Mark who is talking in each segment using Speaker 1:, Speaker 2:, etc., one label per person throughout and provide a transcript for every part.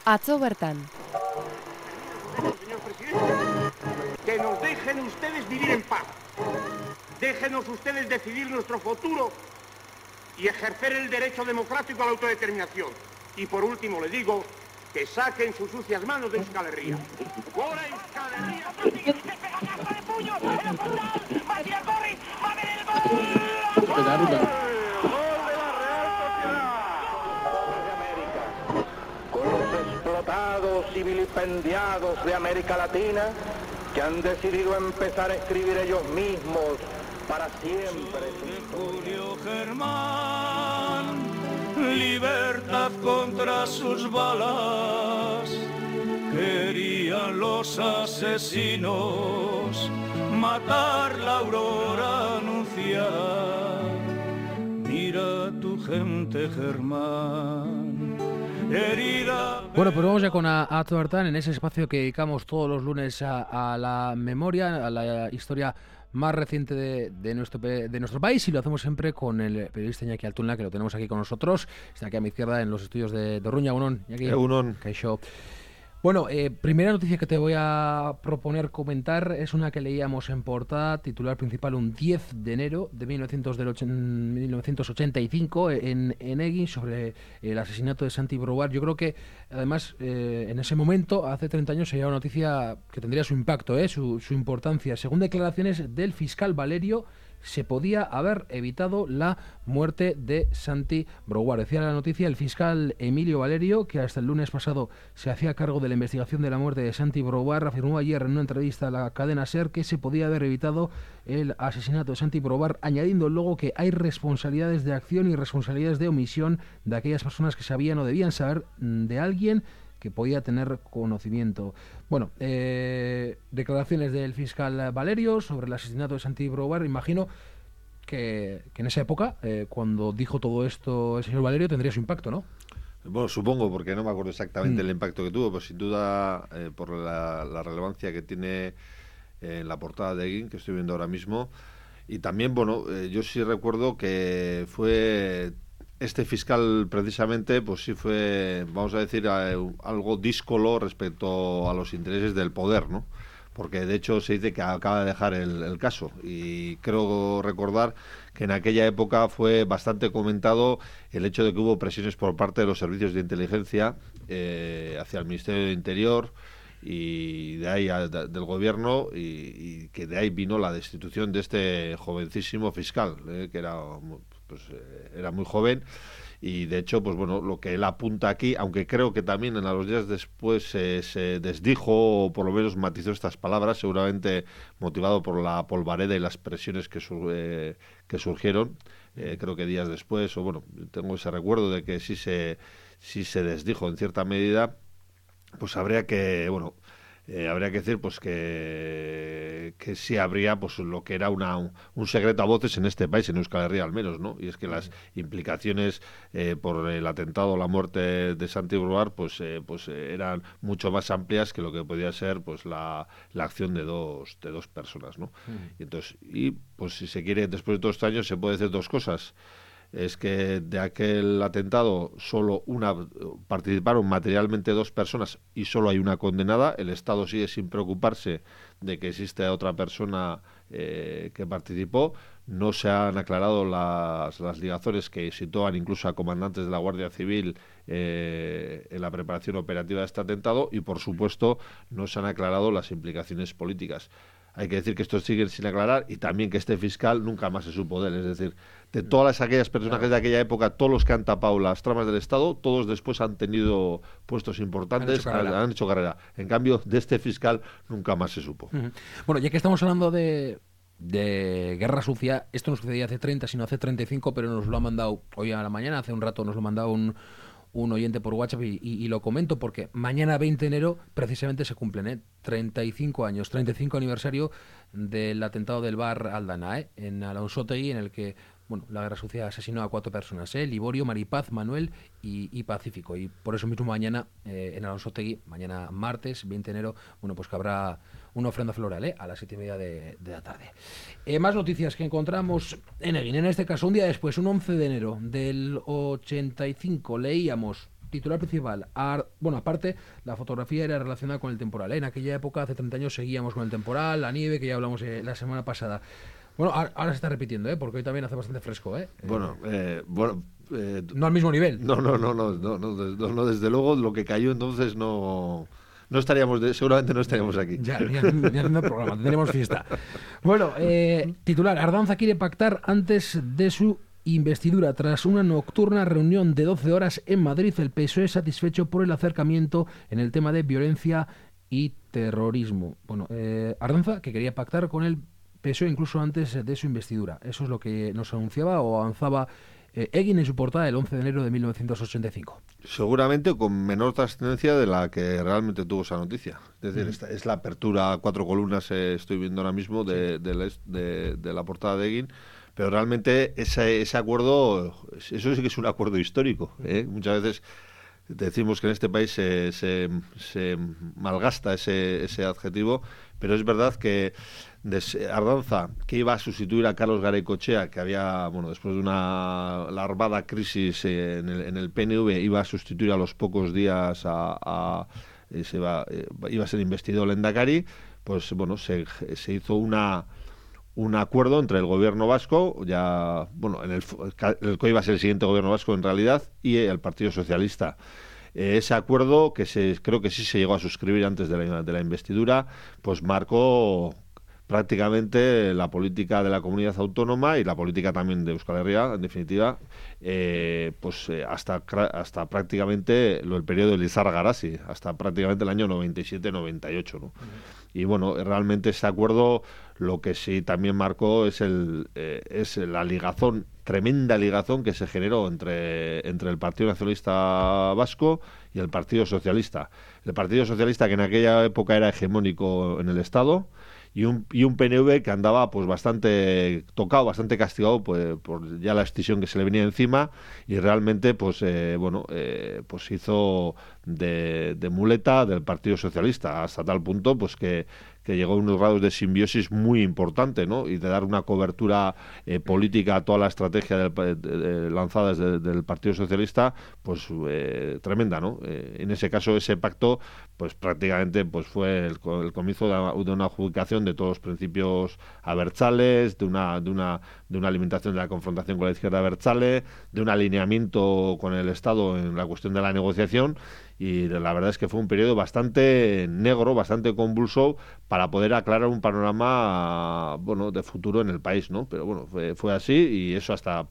Speaker 1: Atzo bertan.
Speaker 2: Señor presidente, que nos dejen ustedes vivir en paz. Déjenos ustedes decidir nuestro futuro y ejercer el derecho democrático a la autodeterminación. Y por último le digo que saquen sus sucias manos de Euskal Herria. ¡Fuera Euskal Herria! ¡De puños! ¡En el frontal! ¡Matías Borri! ¡Va a ver el gol! ¡Gol de la Real Sociedad! De América, con los explotados y vilipendiados de América Latina, que han decidido empezar a escribir ellos mismos para siempre.
Speaker 3: Julio Germán, libertad contra sus balas, querían los asesinos matar la aurora anunciada. Mira tu gente, Germán, herida.
Speaker 4: Bueno, pues vamos ya con Atzo bertan, en ese espacio que dedicamos todos los lunes a la memoria, a la historia más reciente de nuestro país, y lo hacemos siempre con el periodista Iñaki Altuna, que lo tenemos aquí con nosotros. Está aquí a mi izquierda en los estudios de Ruña. Egunon, Iñaki.
Speaker 5: Egunon.
Speaker 4: Kaixo. Bueno, primera noticia que te voy a proponer comentar es una que leíamos en portada, titular principal, un 10 de enero de 1985 en Egin, sobre el asesinato de Santi Brouard. Yo creo que, además, en ese momento, hace 30 años, sería una noticia que tendría su impacto, su importancia. Según declaraciones del fiscal Valerio, se podía haber evitado la muerte de Santi Brouard. Decía la noticia el fiscal Emilio Valerio, que hasta el lunes pasado se hacía cargo de la investigación de la muerte de Santi Brouard, afirmó ayer en una entrevista a la cadena SER que se podía haber evitado el asesinato de Santi Brouard, añadiendo luego que hay responsabilidades de acción y responsabilidades de omisión de aquellas personas que sabían o debían saber de alguien que podía tener conocimiento. Bueno, declaraciones del fiscal Valerio sobre el asesinato de Santi Brouard. Imagino que en esa época, cuando dijo todo esto el señor Valerio, tendría su impacto, ¿no?
Speaker 5: Bueno, supongo, porque no me acuerdo exactamente el impacto que tuvo, pues sin duda por la relevancia que tiene en la portada de Egin, que estoy viendo ahora mismo. Y también, bueno, yo sí recuerdo que fue... Este fiscal, precisamente, pues sí fue, vamos a decir, algo díscolo respecto a los intereses del poder, ¿no? Porque, de hecho, se dice que acaba de dejar el caso. Y creo recordar que en aquella época fue bastante comentado el hecho de que hubo presiones por parte de los servicios de inteligencia hacia el Ministerio del Interior y de ahí del gobierno, y que de ahí vino la destitución de este jovencísimo fiscal, que era muy joven. Y de hecho, pues bueno, lo que él apunta aquí, aunque creo que también en los días después se desdijo, o por lo menos matizó estas palabras, seguramente motivado por la polvareda y las presiones que surgieron, creo que días después, o bueno, tengo ese recuerdo de que sí se desdijo en cierta medida. Pues habría que decir pues que sí habría pues lo que era un secreto a voces en este país, en Euskal Herria al menos, ¿no? Y es que las implicaciones por el atentado o la muerte de Santi Brouard pues eran mucho más amplias que lo que podía ser pues la acción de dos personas, ¿no? Y entonces, pues si se quiere, después de todos estos años se puede decir dos cosas. Es que de aquel atentado solo participaron materialmente dos personas y solo hay una condenada. El Estado sigue sin preocuparse de que existe otra persona que participó. No se han aclarado las ligazones que sitúan incluso a comandantes de la Guardia Civil en la preparación operativa de este atentado, y por supuesto no se han aclarado las implicaciones políticas. Hay que decir que esto sigue sin aclarar, y también que este fiscal nunca más se supo de él. Es decir, de todas aquellas personajes de aquella época, todos los que han tapado las tramas del Estado, todos después han tenido puestos importantes, han hecho carrera. En cambio, de este fiscal nunca más se supo.
Speaker 4: Bueno, ya que estamos hablando de guerra sucia, esto no sucedía hace 30, sino hace 35, pero nos lo ha mandado hoy a la mañana, hace un rato nos lo ha mandado un oyente por WhatsApp, y lo comento porque mañana 20 de enero precisamente se cumplen 35 años, 35 aniversario del atentado del bar Aldana, en Alonsotegi, en el que la guerra sucia asesinó a 4 personas, Liborio, Maripaz, Manuel y Pacífico, y por eso mismo mañana en Alonsotegi, mañana martes 20 de enero, pues que habrá una ofrenda floral a las 7:30 de la tarde. Más noticias que encontramos en Egin, en este caso un día después, un 11 de enero del 85, leíamos titular principal. Bueno, aparte, la fotografía era relacionada con el temporal. En aquella época, hace 30 años, seguíamos con el temporal, la nieve, que ya hablamos la semana pasada. Bueno, ahora se está repitiendo, porque hoy también hace bastante fresco, no al mismo nivel.
Speaker 5: No, desde luego lo que cayó entonces no estaríamos, seguramente no estaríamos aquí.
Speaker 4: Ya, ni haciendo programa, tendremos fiesta. Bueno, titular, Ardanza quiere pactar antes de su investidura. Tras una nocturna reunión de 12 horas en Madrid, el PSOE es satisfecho por el acercamiento en el tema de violencia y terrorismo. Bueno, Ardanza, que quería pactar con el PSOE incluso antes de su investidura. Eso es lo que nos anunciaba o avanzaba Egin en su portada el 11 de enero de 1985.
Speaker 5: Seguramente con menor trascendencia de la que realmente tuvo esa noticia. Es decir, esta es la apertura a 4 columnas, estoy viendo ahora mismo, de la portada de Egin, pero realmente ese acuerdo, eso sí que es un acuerdo histórico. Muchas veces decimos que en este país se malgasta ese adjetivo, pero es verdad que Ardanza, que iba a sustituir a Carlos Garaycochea, que había, después de una larvada crisis en el PNV, iba a sustituir a los pocos días iba a ser investido Lehendakari, pues se hizo un acuerdo entre el gobierno vasco, el que iba a ser el siguiente gobierno vasco en realidad, y el Partido Socialista. Ese acuerdo, que creo que sí se llegó a suscribir antes de la investidura, pues marcó prácticamente la política de la comunidad autónoma y la política también de Euskal Herria, en definitiva, hasta prácticamente el periodo de Lizarra Garasi, hasta prácticamente el año 97-98, ¿no? Y realmente ese acuerdo lo que sí también marcó es la ligazón, tremenda ligazón que se generó entre el Partido Nacionalista Vasco y el Partido Socialista. El Partido Socialista, que en aquella época era hegemónico en el Estado, y un PNV que andaba pues bastante tocado, bastante castigado por ya la escisión que se le venía encima, y realmente pues hizo de muleta del Partido Socialista, hasta tal punto pues que llegó a unos grados de simbiosis muy importante, ¿no? Y de dar una cobertura política a toda la estrategia lanzada desde del Partido Socialista, pues tremenda, ¿no? En ese caso, ese pacto, pues prácticamente pues fue el comienzo de una adjudicación de todos los principios abertzales, de una alimentación de la confrontación con la izquierda abertzale, de un alineamiento con el Estado en la cuestión de la negociación. Y la verdad es que fue un periodo bastante negro, bastante convulso, para poder aclarar un panorama de futuro en el país, ¿no? Pero fue así, y eso hasta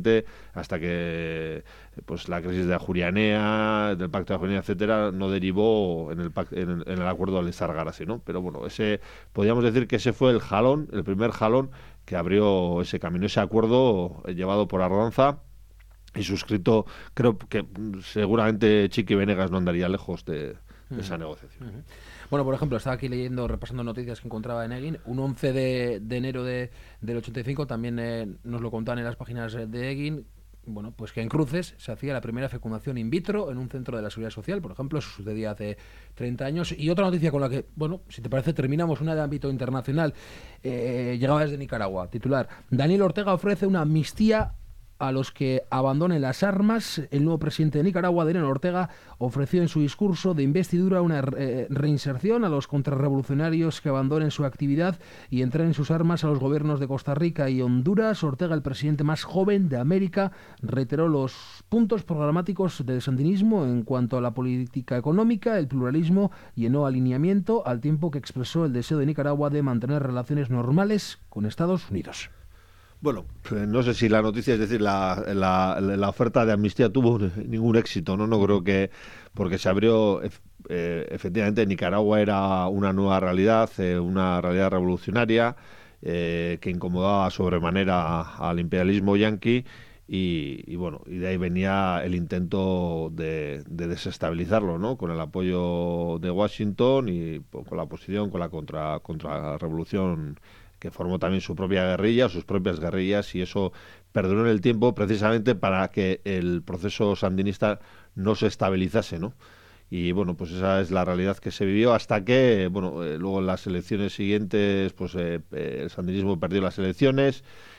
Speaker 5: que pues la crisis de Ajurianea, del pacto de Ajurianea, etcétera, no derivó en el acuerdo de Lizarra Garasi, ¿no? Pero podríamos decir que ese fue el primer jalón que abrió ese camino, ese acuerdo llevado por Ardanza y suscrito. Creo que seguramente Chiqui Venegas no andaría lejos de esa negociación.
Speaker 4: Bueno, por ejemplo, estaba aquí repasando noticias que encontraba en Egin. Un 11 de enero del 85, también nos lo contaban en las páginas de Egin, pues que en Cruces se hacía la primera fecundación in vitro en un centro de la Seguridad Social, por ejemplo. Eso sucedía hace 30 años. Y otra noticia con la que, si te parece, terminamos, una de ámbito internacional, llegaba desde Nicaragua. Titular: Daniel Ortega ofrece una amnistía a los que abandonen las armas. El nuevo presidente de Nicaragua, Daniel Ortega, ofreció en su discurso de investidura una reinserción a los contrarrevolucionarios que abandonen su actividad y entreguen sus armas a los gobiernos de Costa Rica y Honduras. Ortega, el presidente más joven de América, reiteró los puntos programáticos del sandinismo en cuanto a la política económica, el pluralismo y el no alineamiento, al tiempo que expresó el deseo de Nicaragua de mantener relaciones normales con Estados Unidos.
Speaker 5: No sé si la noticia, es decir, la oferta de amnistía tuvo ningún éxito, ¿no? No creo que, porque se abrió, efectivamente, Nicaragua era una nueva realidad, una realidad revolucionaria, que incomodaba sobremanera al imperialismo yanqui, y de ahí venía el intento de desestabilizarlo, ¿no? Con el apoyo de Washington y con la oposición, con la contrarrevolución, que formó también sus propias guerrillas, y eso perduró en el tiempo precisamente para que el proceso sandinista no se estabilizase, ¿no? Y pues esa es la realidad que se vivió hasta que, luego en las elecciones siguientes, pues el sandinismo perdió las elecciones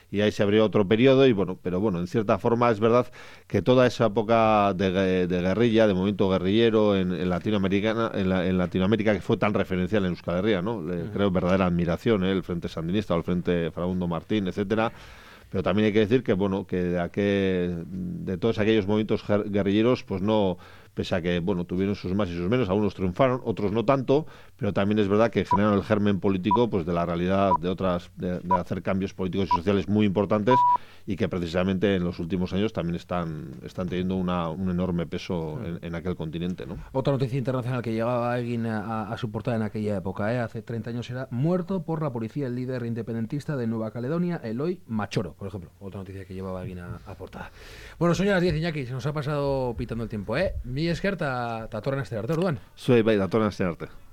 Speaker 5: y ahí se abrió otro periodo, y bueno, pero bueno, en cierta forma es verdad que toda esa época de guerrilla, de movimiento guerrillero en Latinoamérica, en Latinoamérica, que fue tan referencial en Euskal Herria, ¿no? Creo verdadera admiración, el Frente Sandinista o el Frente Facundo Martín, etcétera. Pero también hay que decir que bueno, que de todos aquellos movimientos guerrilleros, pues no, pese a que bueno, tuvieron sus más y sus menos, algunos triunfaron, otros no tanto, pero también es verdad que generaron el germen político pues de la realidad de hacer cambios políticos y sociales muy importantes, y que precisamente en los últimos años también están teniendo un enorme peso en aquel continente, ¿no?
Speaker 4: Otra noticia internacional que llegaba alguien a su portada en aquella época, hace 30 años, era muerto por la policía el líder independentista de Nueva Caledonia, Eloy Machoro, por ejemplo. Otra noticia que llevaba alguien a portada. Bueno, son ya las 10, Iñaki, se nos ha pasado pitando el tiempo, Mi esker ta torren astera arte, orduan.
Speaker 5: Zuei bai, datorren astean arte.